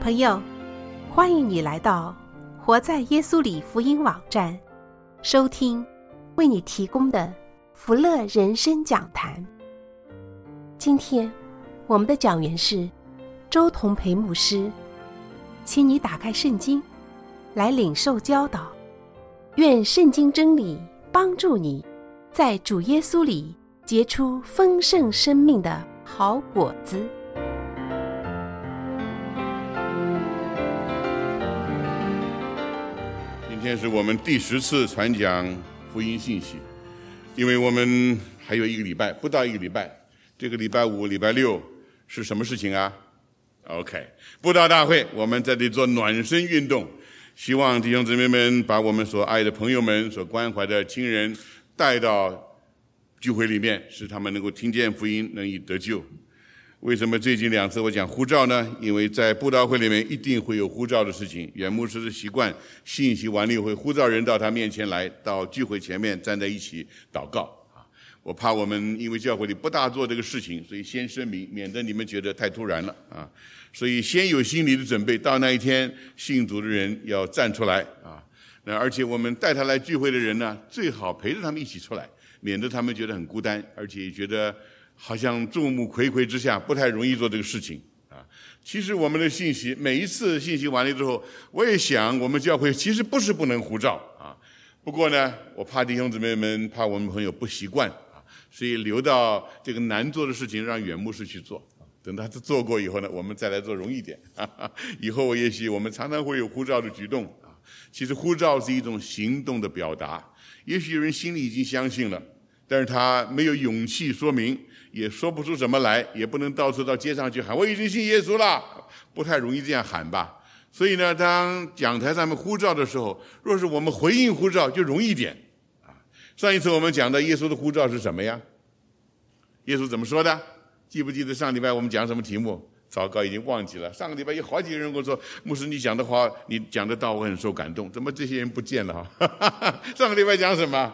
朋友，欢迎你来到活在耶稣里福音网站，收听为你提供的福乐人生讲坛。今天我们的讲员是周同培牧师，请你打开圣经来领受教导，愿圣经真理帮助你在主耶稣里结出丰盛生命的好果子。 今天是我们第10次传讲福音信息，因为我们还有一个礼拜，不到一个礼拜，这个礼拜5、礼拜6是什么事情啊 ？OK， 布道大会，我们在这里做暖身运动，希望弟兄姊妹们把我们所爱的朋友们、所关怀的亲人带到聚会里面，使他们能够听见福音，能以得救。为什么最近2次我讲呼召呢？因为在布道会里面一定会有呼召的事情。原牧师的习惯，信息完了会呼召人到他面前来，到聚会前面站在一起祷告。我怕我们因为教会里不大做这个事情，所以先声明，免得你们觉得太突然了啊。所以先有心理的准备，到那一天信主的人要站出来啊。那而且我们带他来聚会的人呢，最好陪着他们一起出来，免得他们觉得很孤单，而且觉得好像众目睽睽之下不太容易做这个事情啊。其实我们的信息，每一次信息完了之后，我也想我们教会其实不是不能呼召啊。不过呢，我怕弟兄姊妹们，怕我们朋友不习惯啊，所以留到这个难做的事情让远牧师去做。等他做过以后呢，我们再来做容易一点。以后也许我们常常会有呼召的举动啊。其实呼召是一种行动的表达，也许有人心里已经相信了，但是他没有勇气说明，也说不出什么来，也不能到处到街上去喊我已经信耶稣了，不太容易这样喊吧。所以呢，当讲台上面呼召的时候，若是我们回应呼召就容易一点啊。上一次我们讲的耶稣的呼召是什么呀？耶稣怎么说的？记不记得上礼拜我们讲什么题目？糟糕，已经忘记了。上个礼拜有好几个人跟我说，牧师你讲的话，你讲的道我很受感动，怎么这些人不见了上个礼拜讲什么？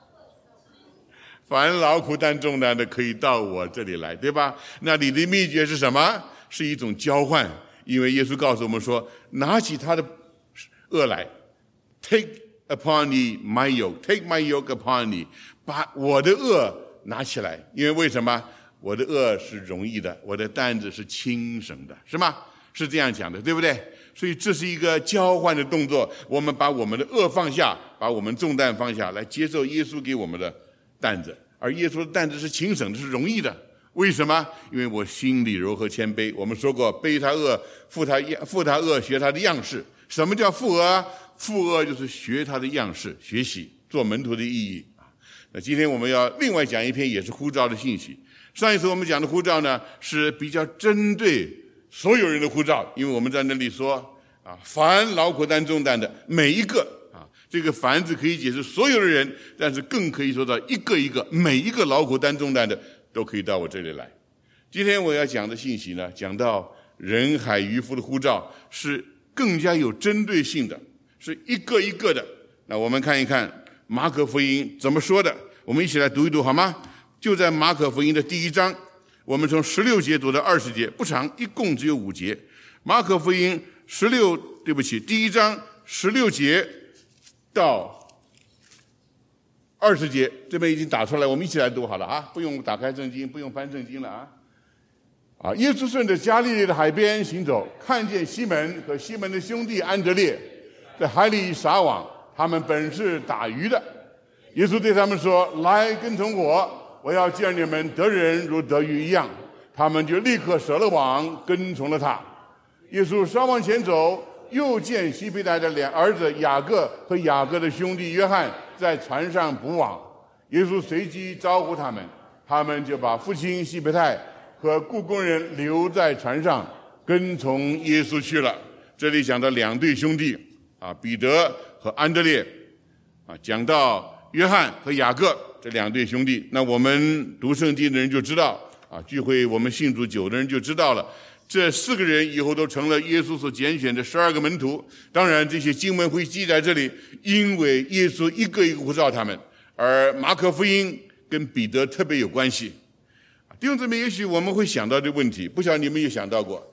凡劳苦担重担的可以到我这里来，对吧？那里的秘诀是什么？是一种交换，因为耶稣告诉我们说，拿起他的轭来 ，take upon me my yoke， take my yoke upon me， 把我的轭拿起来，因为为什么？我的轭是容易的，我的担子是轻省的，是吗？是这样讲的，对不对？所以这是一个交换的动作，我们把我们的轭放下，把我们重担放下来，接受耶稣给我们的担子，而耶稣的担子是轻省的，是容易的。为什么？因为我心里柔和谦卑。我们说过，背他轭，负他轭，学他的样式。什么叫负轭？负轭就是学他的样式，学习做门徒的意义。那今天我们要另外讲一篇也是呼召的信息。上一次我们讲的呼召呢，是比较针对所有人的呼召，因为我们在那里说啊，凡劳苦担重担的每一个啊，这个凡字可以解释所有的人，但是更可以说到一个一个，每一个劳苦担重担的都可以到我这里来。今天我要讲的信息呢，讲到人海渔夫的呼召是更加有针对性的，是一个一个的。那我们看一看马可福音怎么说的，我们一起来读一读好吗？就在马可福音的第1章，我们从16节读到20节，不长，一共只有5节。马可福音第1章16节到20节，这边已经打出来，我们一起来读好了啊，不用打开圣经，不用翻圣经了啊。耶稣顺着加利利的海边行走，看见西门和西门的兄弟安德烈在海里撒网，他们本是打鱼的。耶稣对他们说：“来跟从我，我要叫你们得人如得鱼一样。”他们就立刻舍了网，跟从了他。耶稣稍往前走，又见西庇太的2儿子雅各和雅各的兄弟约翰在船上捕网。耶稣随即招呼他们，他们就把父亲西庇太和雇工人留在船上，跟从耶稣去了。这里讲到2对兄弟啊，彼得和安德烈啊，讲到约翰和雅各这2对兄弟。那我们读圣经的人就知道啊，聚会我们信主久的人就知道了，这4个人以后都成了耶稣所拣选的12个门徒。当然这些经文会记在这里，因为耶稣一个一个呼召他们，而马可福音跟彼得特别有关系。弟兄姊妹，也许我们会想到这个问题，不晓得你们有想到过，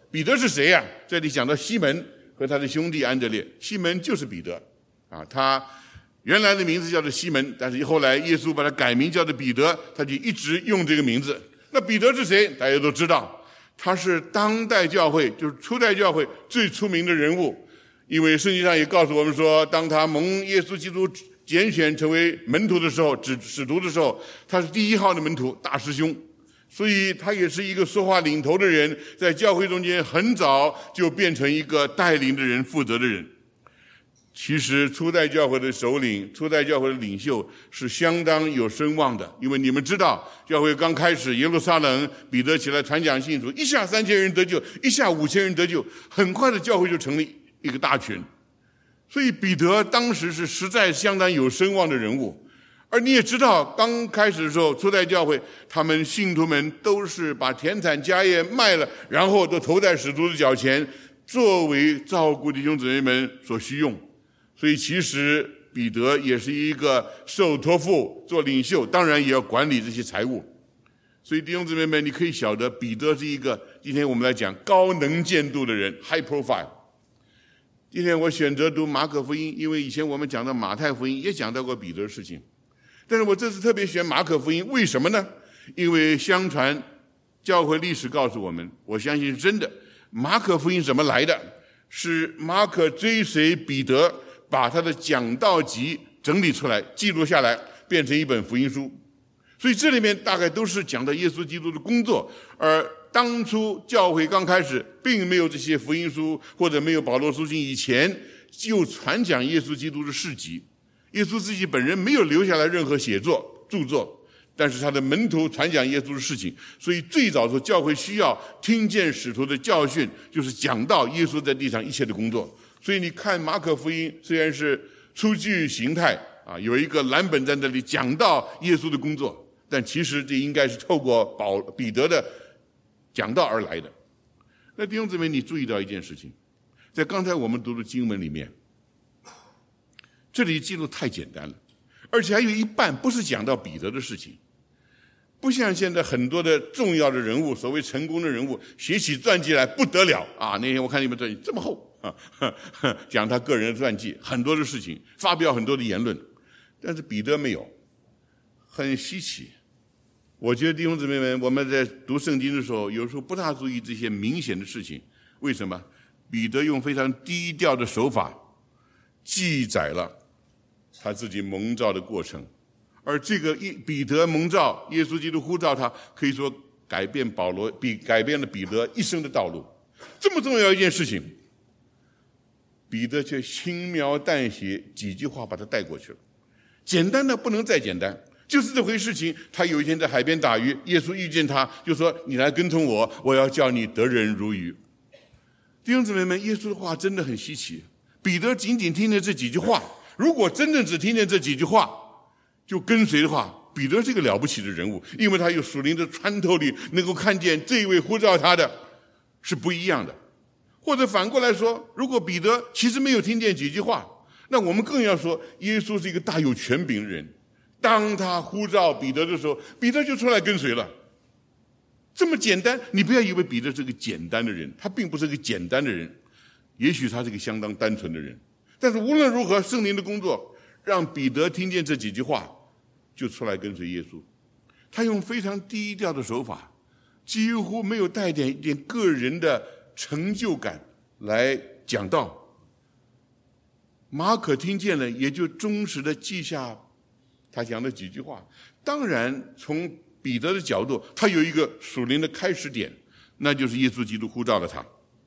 彼得是谁呀？这里讲到西门和他的兄弟安德烈，西门就是彼得啊，他原来的名字叫做西门，但是后来耶稣把他改名叫做彼得，他就一直用这个名字。那彼得是谁？大家都知道，他是当代教会，就是初代教会最出名的人物，因为圣经上也告诉我们说，当他蒙耶稣基督拣选成为门徒的时候，使徒的时候，他是第1号的门徒，大师兄，所以他也是一个说话领头的人，在教会中间很早就变成一个带领的人、负责的人。其实初代教会的首领、初代教会的领袖是相当有声望的，因为你们知道，教会刚开始耶路撒冷，彼得起来传讲信主，一下3000人得救，一下5000人得救，很快的教会就成立一个大群。所以彼得当时是实在相当有声望的人物。而你也知道，刚开始的时候，初代教会他们信徒们都是把田产家业卖了，然后都投在使徒的脚前，作为照顾弟兄姊妹们所需用。所以其实彼得也是一个受托付做领袖，当然也要管理这些财务。所以弟兄姊妹们，你可以晓得彼得是一个今天我们来讲高能见度的人 ，high profile。今天我选择读马可福音，因为以前我们讲到马太福音也讲到过彼得的事情，但是我这次特别选马可福音，为什么呢？因为相传教会历史告诉我们，我相信是真的，马可福音怎么来的？是马可追随彼得，把他的讲道集整理出来，记录下来，变成一本福音书。所以这里面大概都是讲到耶稣基督的工作，而当初教会刚开始并没有这些福音书，或者没有保罗书信以前，就传讲耶稣基督的事迹。耶稣自己本人没有留下来任何写作著作，但是他的门徒传讲耶稣的事情，所以最早的时候教会需要听见使徒的教训，就是讲到耶稣在地上一切的工作。所以你看马可福音虽然是初具形态啊，有一个蓝本在那里讲到耶稣的工作，但其实这应该是透过彼得的讲道而来的。那弟兄姊妹，你注意到一件事情，在刚才我们读的经文里面，这里记录太简单了，而且还有一半不是讲到彼得的事情，不像现在很多的重要的人物，所谓成功的人物，写起传记来不得了啊！那天我看你们传记这么厚啊，讲他个人的传记，很多的事情，发表很多的言论，但是彼得没有，很稀奇。我觉得弟兄姊妹们，我们在读圣经的时候，有时候不大注意这些明显的事情。为什么？彼得用非常低调的手法记载了他自己蒙召的过程，而这个彼得蒙召，耶稣基督呼召他，可以说改变了彼得一生的道路。这么重要一件事情，彼得却轻描淡写几句话把他带过去了，简单的不能再简单。就是这回事情，他有一天在海边打鱼，耶稣遇见他，就说：“你来跟从我，我要叫你得人如鱼。”弟兄姊妹们，耶稣的话真的很稀奇。彼得仅仅听见这几句话，如果真正只听见这几句话就跟随的话，彼得是一个了不起的人物，因为他有属灵的穿透力，能够看见这一位呼召他的是不一样的。或者反过来说，如果彼得其实没有听见几句话，那我们更要说耶稣是一个大有权柄的人。当他呼召彼得的时候，彼得就出来跟随了。这么简单，你不要以为彼得是个简单的人，他并不是个简单的人，也许他是个相当单纯的人。但是无论如何，圣灵的工作让彼得听见这几句话，就出来跟随耶稣。他用非常低调的手法，几乎没有带一点个人的成就感来讲道。马可听见了，也就忠实的记下他讲的几句话。当然从彼得的角度，他有一个属灵的开始点，那就是耶稣基督呼召了他。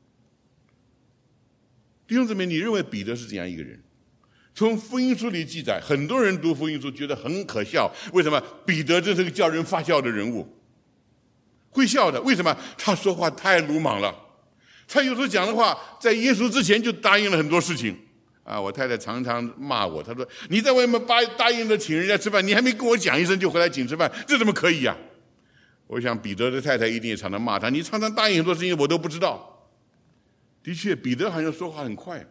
弟兄姊妹，你认为彼得是这样一个人？从福音书里记载，很多人读福音书觉得很可笑。为什么？彼得真是个叫人发笑的人物，会笑的。为什么？他说话太鲁莽了，他有时候讲的话在耶稣之前就答应了很多事情啊！我太太常常骂我，她说：“你在外面答应了请人家吃饭，你还没跟我讲一声就回来请吃饭，这怎么可以呀？”我想彼得的太太一定也常常骂他：“你常常答应很多事情，我都不知道。”的确，彼得好像说话很快，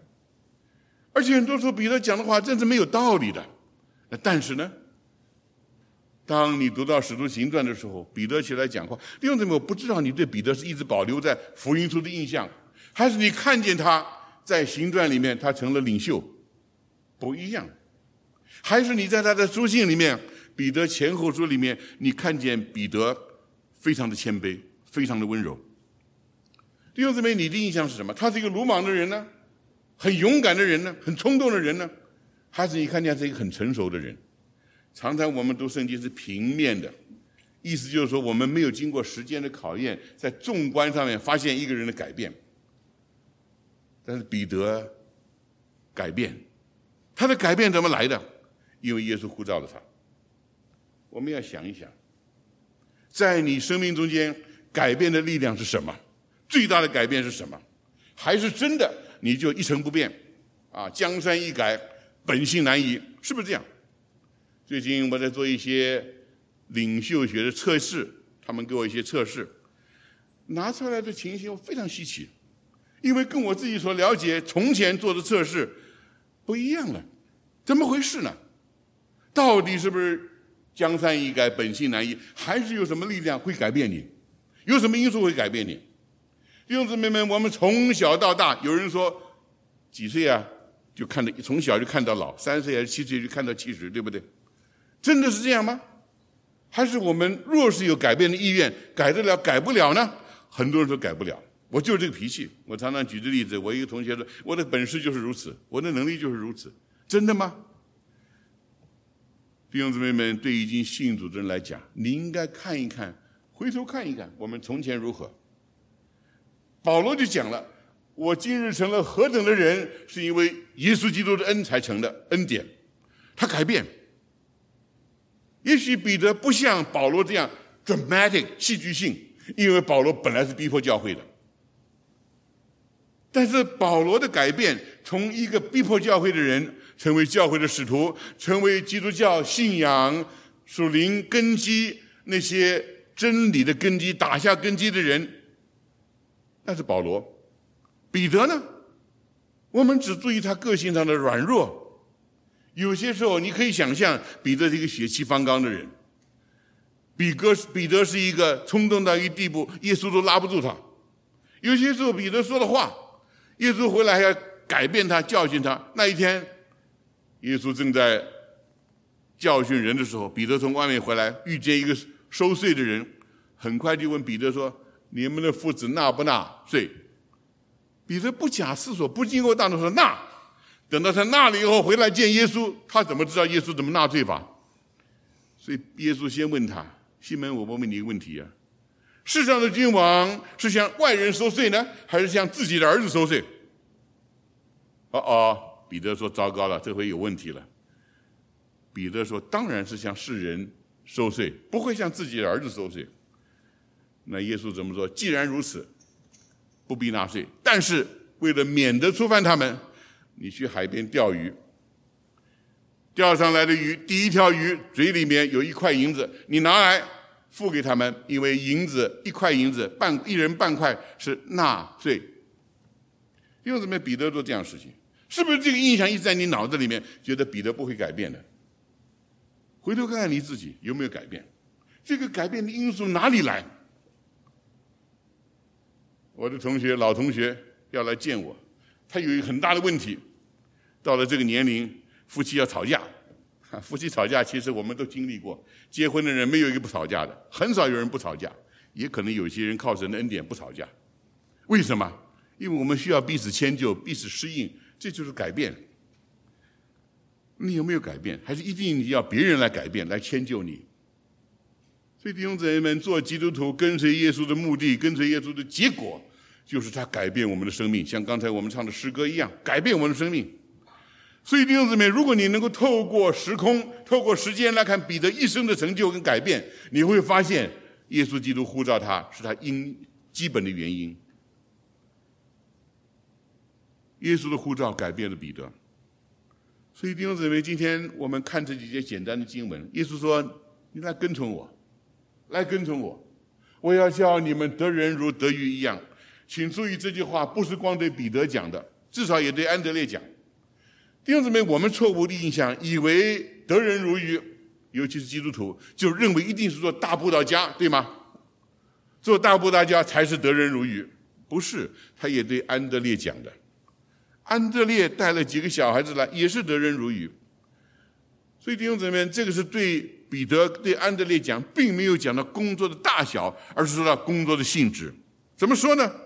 而且很多时候彼得讲的话真是没有道理的。但是呢， 当你读到使徒行传的时候，彼得起来讲话，弟兄姊妹，我不知道你对彼得是一直保留在福音书的印象，还是你看见他在行传里面他成了领袖，不一样，还是你在他的书信里面，彼得前后书里面，你看见彼得非常的谦卑，非常的温柔。弟兄姊妹，你的印象是什么？他是一个鲁莽的人呢，很勇敢的人呢，很冲动的人呢，还是你看见他是一个很成熟的人？常常我们读圣经是平面的，意思就是说我们没有经过时间的考验，在纵观上面发现一个人的改变。但是彼得改变，他的改变怎么来的？因为耶稣呼召了他。我们要想一想，在你生命中间改变的力量是什么？最大的改变是什么？还是真的你就一成不变啊？江山易改，本性难移，是不是这样？最近我在做一些领袖学的测试，他们给我一些测试，拿出来的情形我非常稀奇，因为跟我自己所了解从前做的测试不一样了。怎么回事呢？到底是不是江山易改，本性难移，还是有什么力量会改变你？有什么因素会改变你？弟兄姊妹们，我们从小到大，有人说几岁啊，就看到从小就看到老，3岁还是7岁就看到70，对不对？真的是这样吗？还是我们若是有改变的意愿，改得了改不了呢？很多人说改不了，我就是这个脾气。我常常举的例子，我一个同学说，我的本事就是如此，我的能力就是如此，真的吗？弟兄姊妹们，对已经信主的人来讲，你应该看一看，回头看一看我们从前如何。保罗就讲了，我今日成了何等的人，是因为耶稣基督的恩才成的恩典。他改变。也许彼得不像保罗这样 dramatic 戏剧性，因为保罗本来是逼迫教会的。但是保罗的改变，从一个逼迫教会的人，成为教会的使徒，成为基督教信仰属灵根基，那些真理的根基打下根基的人，那是保罗。彼得呢，我们只注意他个性上的软弱。有些时候你可以想象，彼得是一个血气方刚的人，彼得是一个冲动到一个地步，耶稣都拉不住他。有些时候彼得说的话，耶稣回来还要改变他，教训他。那一天耶稣正在教训人的时候，彼得从外面回来，遇见一个收税的人，很快就问彼得说，你们的父子纳不纳税？彼得不假思索，不经过大脑说纳。等到他纳了以后回来见耶稣，他怎么知道耶稣怎么纳税法？所以耶稣先问他，西门，我问你一个问题啊，世上的君王是向外人收税呢，还是向自己的儿子收税？彼得说糟糕了，这回有问题了。彼得说当然是向世人收税，不会向自己的儿子收税。那耶稣怎么说？既然如此，不必纳税，但是为了免得触犯他们，你去海边钓鱼，钓上来的鱼，第一条鱼嘴里面有1块银子，你拿来付给他们，因为银子1块银子一人半块是纳税。弟兄姊妹，彼得做这样的事情，是不是这个印象一直在你脑子里面，觉得彼得不会改变的？回头看看你自己有没有改变，这个改变的因素哪里来？我的老同学要来见我，他有一个很大的问题，到了这个年龄，夫妻要吵架。夫妻吵架其实我们都经历过，结婚的人没有一个不吵架的，很少有人不吵架，也可能有些人靠神的恩典不吵架。为什么？因为我们需要彼此迁就，彼此适应，这就是改变。你有没有改变？还是一定要别人来改变，来迁就你？所以弟兄姊妹们，做基督徒跟随耶稣的目的，跟随耶稣的结果，就是他改变我们的生命，像刚才我们唱的诗歌一样，改变我们的生命。所以弟兄姊妹，如果你能够透过时空，透过时间来看彼得一生的成就跟改变，你会发现耶稣基督呼召他是他基本的原因。耶稣的呼召改变了彼得。所以弟兄姊妹，今天我们看这几节简单的经文，耶稣说，你来跟从我，来跟从我，我要叫你们得人如得鱼一样。请注意，这句话不是光对彼得讲的，至少也对安德烈讲。弟兄姊妹，我们错误的印象以为得人如鱼尤其是基督徒，就认为一定是做大布道家，对吗？做大布道家才是得人如鱼，不是？他也对安德烈讲的，安德烈带了几个小孩子来，也是得人如鱼。所以弟兄姊妹，这个是对彼得对安德烈讲，并没有讲到工作的大小，而是说到工作的性质。怎么说呢？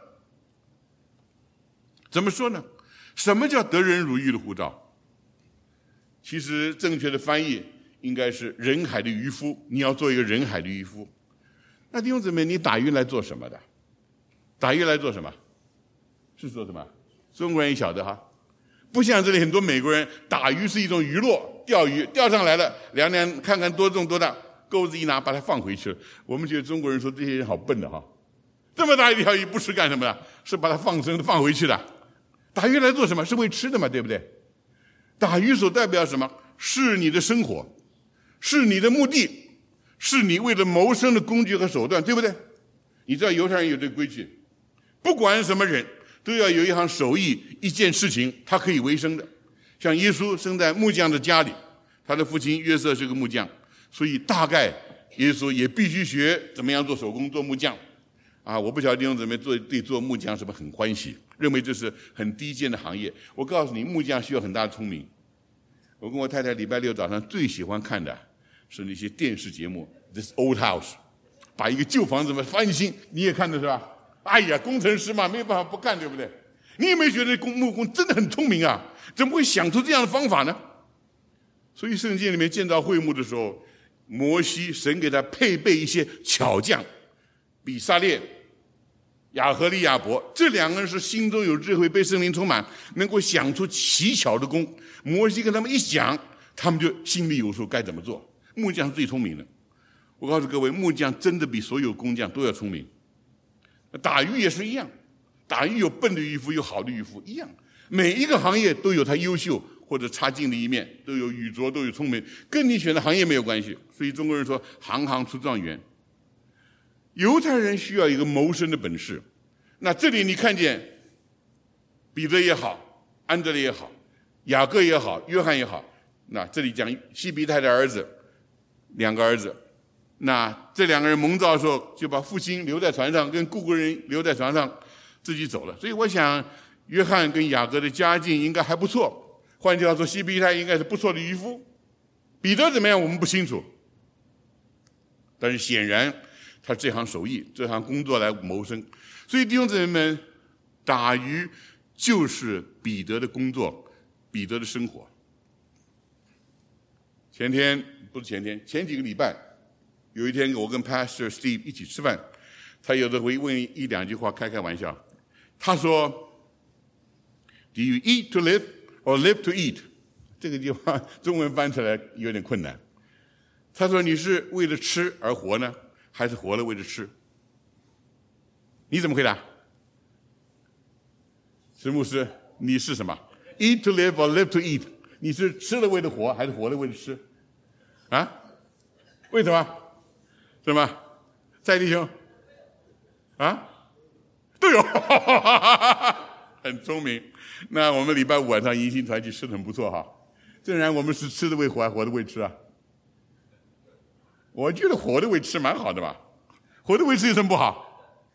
什么叫得人如鱼的呼召？其实正确的翻译应该是人海的渔夫，你要做一个人海的渔夫。那弟兄姊妹，你打鱼来做什么的？打鱼来做什么？是做什么？中国人也晓得哈，不像这里很多美国人，打鱼是一种娱乐，钓鱼钓上来了，量量看看多重多大，钩子一拿把它放回去了。我们觉得中国人说这些人好笨的哈，这么大一条鱼不是干什么的？是把它放回去的。打鱼来做什么？是为吃的嘛，对不对？打鱼所代表什么？是你的生活，是你的目的，是你为了谋生的工具和手段，对不对？你知道犹太人有这个规矩，不管什么人都要有一项手艺，一件事情他可以为生的。像耶稣生在木匠的家里，他的父亲约瑟是个木匠，所以大概耶稣也必须学怎么样做手工，做木匠。我不晓得弟兄姊妹对做木匠是不是很欢喜，认为这是很低贱的行业。我告诉你，木匠需要很大的聪明。我跟我太太礼拜六早上最喜欢看的是那些电视节目 This Old House， 把一个旧房子翻新，你也看的是吧？哎呀，工程师嘛，没有办法不干，对不对？你有没有觉得木工真的很聪明啊？怎么会想出这样的方法呢？所以圣经里面建造会幕的时候，摩西神给他配备一些巧匠，比撒列、亚和利亚伯，这两个人是心中有智慧，被圣灵充满，能够想出奇巧的工。摩西跟他们一讲，他们就心里有数该怎么做。木匠是最聪明的，我告诉各位，木匠真的比所有工匠都要聪明。打鱼也是一样，打鱼有笨的渔夫，有好的渔夫一样，每一个行业都有他优秀或者差劲的一面，都有愚拙，都有聪明，跟你选的行业没有关系。所以中国人说行行出状元。犹太人需要一个谋生的本事，那这里你看见彼得也好，安德烈也好，雅各也好，约翰也好，那这里讲西庇太的儿子，两个儿子，那这两个人蒙召的时候就把父亲留在船上，跟雇工人留在船上，自己走了。所以我想约翰跟雅各的家境应该还不错，换句话说，西庇太应该是不错的渔夫。彼得怎么样我们不清楚，但是显然他这行手艺，这行工作来谋生。所以弟兄姊妹们，打鱼就是彼得的工作，彼得的生活。前几个礼拜，有一天我跟 Pastor Steve 一起吃饭，他有的会问一两句话，开玩笑。他说 Do you eat to live or live to eat？ 这个句话中文翻出来有点困难。他说你是为了吃而活呢，还是活了为了吃？你怎么回答？石牧师，你是什么？ Eat to live or live to eat？ 你是吃了为了活，还是活了为了吃？为什么？什么？蔡弟兄？都有，很聪明。那我们礼拜五晚上迎新团聚吃得很不错哈。正然我们是吃的为活，还活的为吃啊？我觉得活的为吃蛮好的吧，活的为吃有什么不好？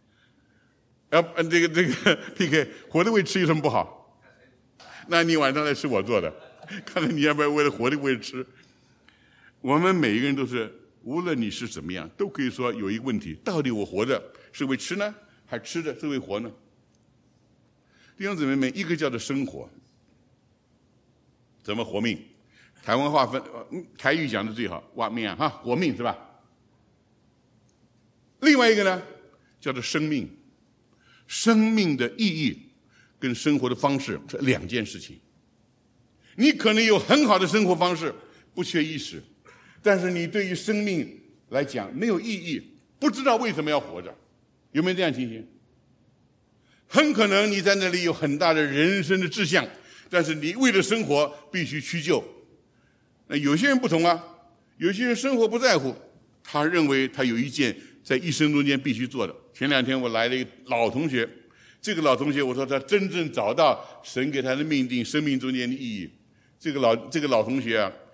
这个 PK 活的为吃有什么不好？那你晚上来吃我做的，看看你要不要为了活的为了吃。我们每一个人都是，无论你是怎么样，都可以说有一个问题：到底我活着是为吃呢，还吃的是为活呢？弟兄姊妹们，一个叫做生活，怎么活命？台湾话分，台语讲的最好，活命啊，活命是吧？另外一个呢，叫做生命。生命的意义跟生活的方式是两件事情。你可能有很好的生活方式，不缺衣食，但是你对于生命来讲没有意义，不知道为什么要活着，有没有这样情形？很可能你在那里有很大的人生的志向，但是你为了生活必须屈就。那有些人不同啊，有些人生活不在乎，他认为他有一件在一生中间必须做的。前两天我来了一个老同学，这个老同学我说他真正找到神给他的命定，生命中间的意义。这个老同学啊，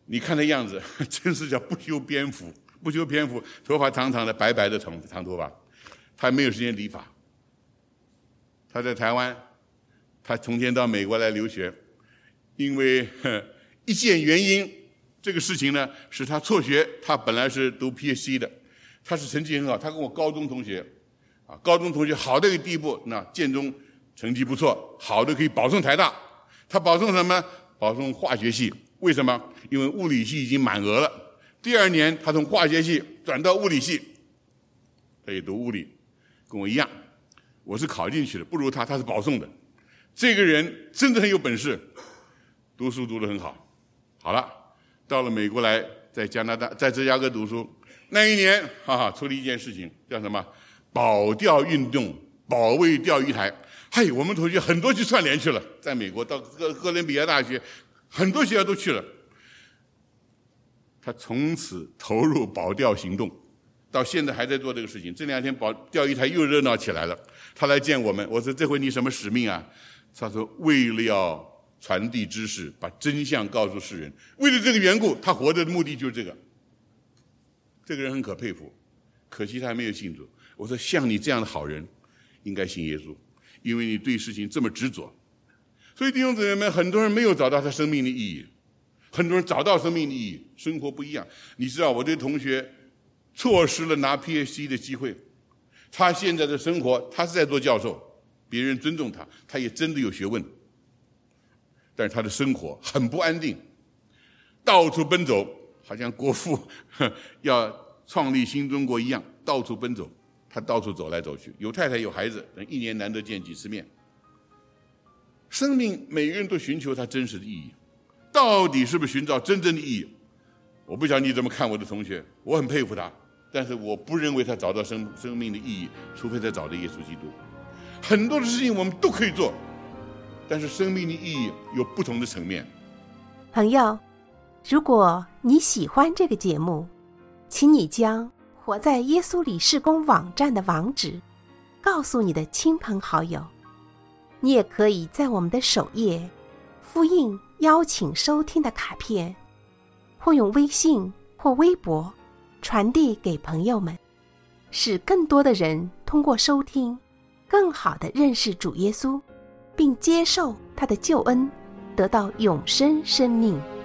你看那样子，真是叫不修边幅，不修边幅，头发长长的，白白的长头发。他没有时间理发。他在台湾，他从前到美国来留学，因为一件原因，这个事情呢使他辍学。他本来是读 PhD 的，他是成绩很好，他跟我高中同学，高中同学好到一个地步，那建中成绩不错，好的可以保送台大。他保送什么？保送化学系。为什么？因为物理系已经满额了。第2年他从化学系转到物理系，他也读物理，跟我一样。我是考进去的，不如他是保送的。这个人真的很有本事，读书读得很好。好了，到了美国来，在加拿大，在芝加哥读书。那一年，出了一件事情，叫什么？保钓运动，保卫钓鱼台。我们同学很多去串联去了，在美国到哥伦比亚大学，很多学校都去了。他从此投入保钓行动，到现在还在做这个事情。这2天钓鱼台又热闹起来了，他来见我们。我说：“这回你什么使命啊？”他说：“为了要传递知识，把真相告诉世人。为了这个缘故，他活着的目的就是这个。”这个人很可佩服，可惜他还没有信主。我说：“像你这样的好人，应该信耶稣，因为你对事情这么执着。”所以弟兄姊妹们，很多人没有找到他生命的意义，很多人找到生命的意义，生活不一样。你知道，我这个同学错失了拿 PhD 的机会，他现在的生活，他是在做教授，别人尊重他，他也真的有学问，但是他的生活很不安定，到处奔走，好像国父要创立新中国一样，到处奔走。他到处走来走去，有太太有孩子，1年难得见几次面。生命每个人都寻求他真实的意义，到底是不是寻找真正的意义？我不晓得你怎么看我的同学，我很佩服他，但是我不认为他找到生命的意义，除非他找到耶稣基督。很多的事情我们都可以做，但是生命的意义有不同的层面。 朋友，如果你喜欢这个节目，请你将活在耶稣里事工网站的网址告诉你的亲朋好友。你也可以在我们的首页复印邀请收听的卡片，或用微信或微博传递给朋友们，使更多的人通过收听更好地认识主耶稣，并接受他的救恩，得到永生生命。